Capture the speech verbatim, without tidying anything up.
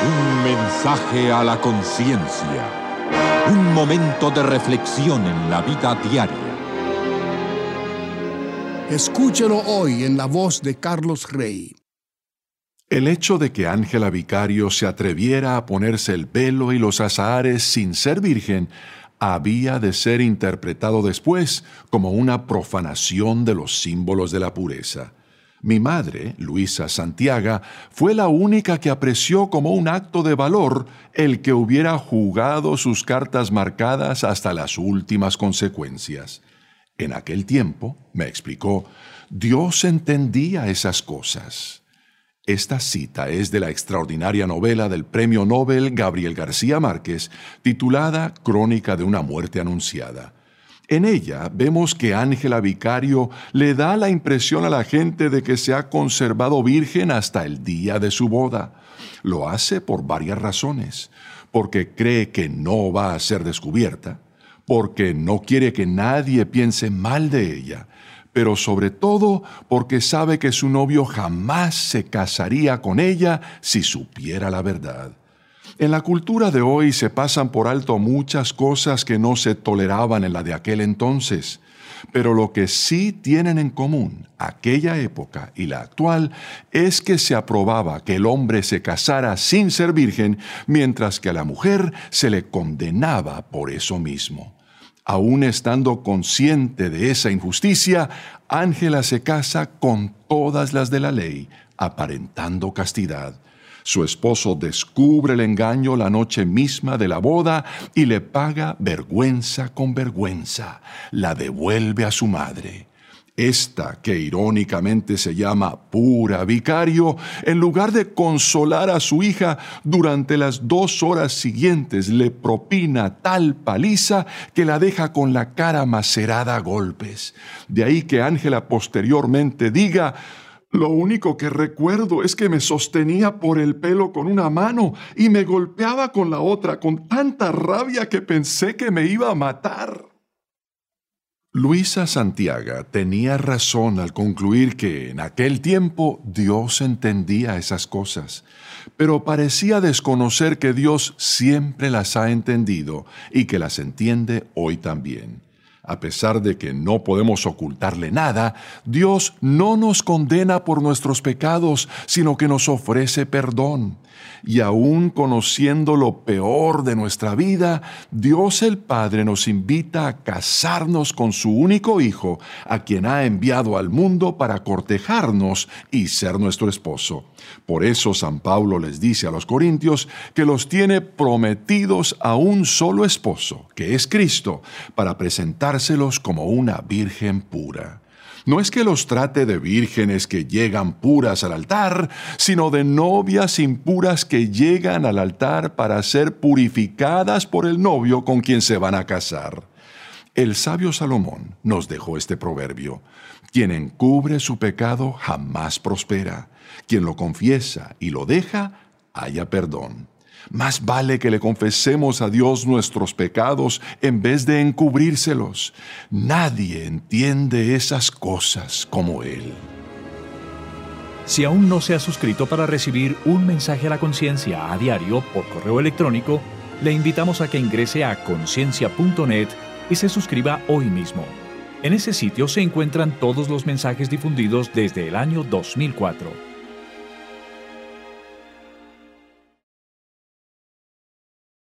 Un mensaje a la conciencia. Un momento de reflexión en la vida diaria. Escúchelo hoy en la voz de Carlos Rey. El hecho de que Ángela Vicario se atreviera a ponerse el velo y los azahares sin ser virgen había de ser interpretado después como una profanación de los símbolos de la pureza. Mi madre, Luisa Santiaga, fue la única que apreció como un acto de valor el que hubiera jugado sus cartas marcadas hasta las últimas consecuencias. En aquel tiempo, me explicó, Dios entendía esas cosas. Esta cita es de la extraordinaria novela del Premio Nobel Gabriel García Márquez, titulada Crónica de una muerte anunciada. En ella vemos que Ángela Vicario le da la impresión a la gente de que se ha conservado virgen hasta el día de su boda. Lo hace por varias razones. Porque cree que no va a ser descubierta, porque no quiere que nadie piense mal de ella, pero sobre todo porque sabe que su novio jamás se casaría con ella si supiera la verdad. En la cultura de hoy se pasan por alto muchas cosas que no se toleraban en la de aquel entonces, pero lo que sí tienen en común aquella época y la actual es que se aprobaba que el hombre se casara sin ser virgen, mientras que a la mujer se le condenaba por eso mismo. Aún estando consciente de esa injusticia, Ángela se casa con todas las de la ley, aparentando castidad. Su esposo descubre el engaño la noche misma de la boda y le paga vergüenza con vergüenza. La devuelve a su madre. Esta, que irónicamente se llama Pura Vicario, en lugar de consolar a su hija, durante las dos horas siguientes le propina tal paliza que la deja con la cara macerada a golpes. De ahí que Ángela posteriormente diga: «Lo único que recuerdo es que me sostenía por el pelo con una mano y me golpeaba con la otra con tanta rabia que pensé que me iba a matar». Luisa Santiaga tenía razón al concluir que en aquel tiempo Dios entendía esas cosas, pero parecía desconocer que Dios siempre las ha entendido y que las entiende hoy también. A pesar de que no podemos ocultarle nada, Dios no nos condena por nuestros pecados, sino que nos ofrece perdón. Y aún conociendo lo peor de nuestra vida, Dios el Padre nos invita a casarnos con su único Hijo, a quien ha enviado al mundo para cortejarnos y ser nuestro esposo. Por eso San Pablo les dice a los Corintios que los tiene prometidos a un solo esposo, que es Cristo, para presentárselos como una virgen pura. No es que los trate de vírgenes que llegan puras al altar, sino de novias impuras que llegan al altar para ser purificadas por el novio con quien se van a casar. El sabio Salomón nos dejó este proverbio: quien encubre su pecado jamás prospera. Quien lo confiesa y lo deja, halla perdón. Más vale que le confesemos a Dios nuestros pecados en vez de encubírselos. Nadie entiende esas cosas como Él. Si aún no se ha suscrito para recibir un mensaje a la conciencia a diario por correo electrónico, le invitamos a que ingrese a conciencia punto net y se suscriba hoy mismo. En ese sitio se encuentran todos los mensajes difundidos desde el año dos mil cuatro.